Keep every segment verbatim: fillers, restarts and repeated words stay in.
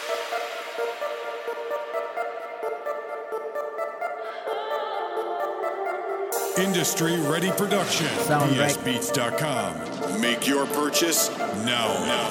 Industry Ready Production. Sound P S right. Beats dot com. Make your purchase now. now.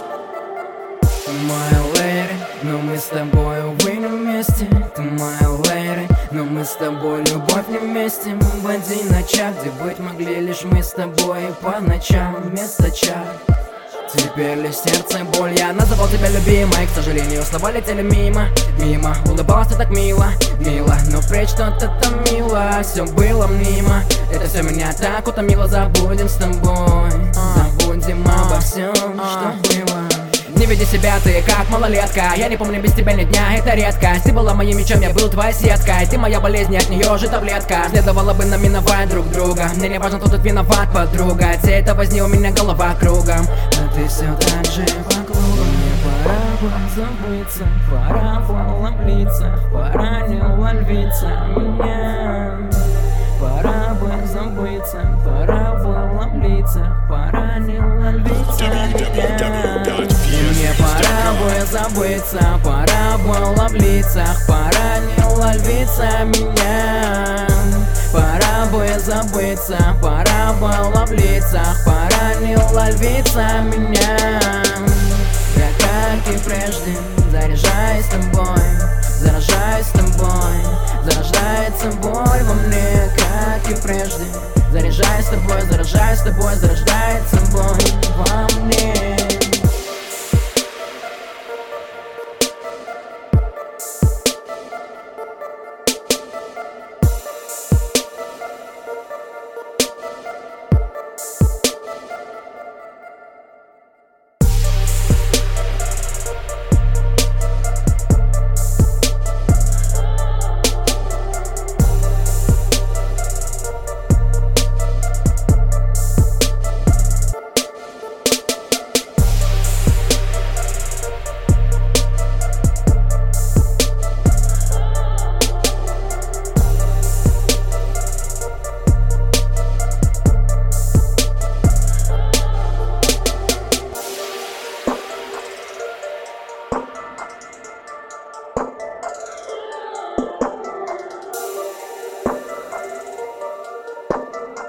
Ты моя лэри, но мы с тобой, увы, не вместе. Ты моя лэри, но мы с тобой, любовь не вместе. Мы в один ночах, где быть могли лишь мы с тобой. И по ночам вместо чар теперь лишь сердце боль. Я называл тебя любимой, к сожалению, слова летели мимо. Мимо, улыбалась ты так мило, мило, но впредь что-то томило. Все было мнимо, это все меня так утомило. Забудем с тобой, забудем обо всем, что было. Не веди себя ты как малолетка. Я не помню без тебя ни дня, это редкость. Ты была моим мечом, я был твоей сеткой. Ты моя болезнь, от нее же таблетка. Следовало бы нам миновать друг друга. Мне не важно, кто тут виноват, подруга. От всей этой возни у меня голова кругом, а ты все так же по кругу. Мне пора бы забыться, пора бы влиться, пора не ловиться меня. Пора бы забыться, пора бы влиться, пора не ловиться меня. Мне пора бы забыться, пора бы влиться, пора не ловиться меня. Пора бы забыться, пора бы влиться, пора не ловиться меня. Я как и прежде заряжаюсь тобой, заражаюсь тобой, зарождается боль во мне, как и прежде. Заряжаюсь тобой, заражаюсь тобой, зарождается боль во мне.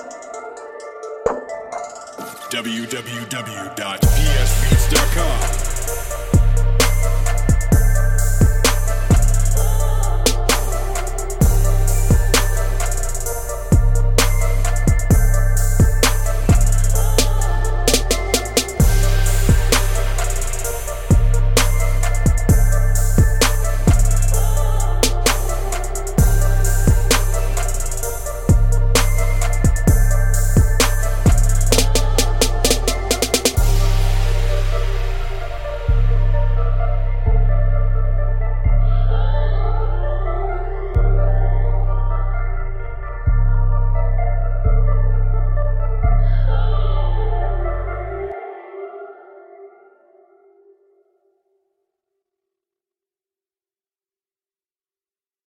w w w dot p s beats dot com